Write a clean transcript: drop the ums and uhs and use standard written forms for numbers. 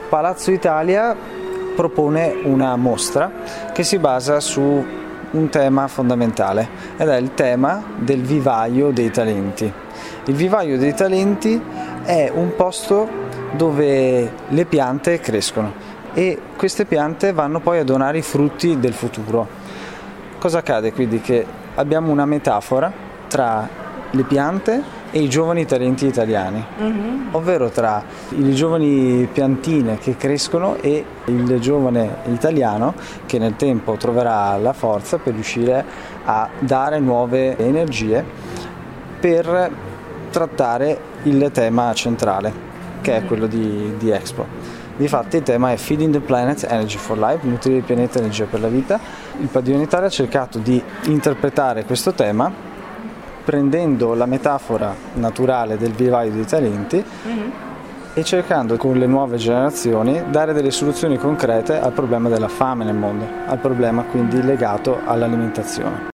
Palazzo Italia propone una mostra che si basa su un tema fondamentale ed è il tema del vivaio dei talenti. Il vivaio dei talenti è un posto dove le piante crescono e queste piante vanno poi a donare i frutti del futuro. Cosa accade quindi? Che abbiamo una metafora tra le piante e i giovani talenti italiani, ovvero tra le giovani piantine che crescono e il giovane italiano che nel tempo troverà la forza per riuscire a dare nuove energie per trattare il tema centrale, che è quello di Expo. Difatti il tema è Feeding the Planet, Energy for Life, nutrire il pianeta, energia per la vita. Il Padiglione Italia ha cercato di interpretare questo tema prendendo la metafora naturale del vivaio dei talenti e cercando con le nuove generazioni dare delle soluzioni concrete al problema della fame nel mondo, al problema quindi legato all'alimentazione.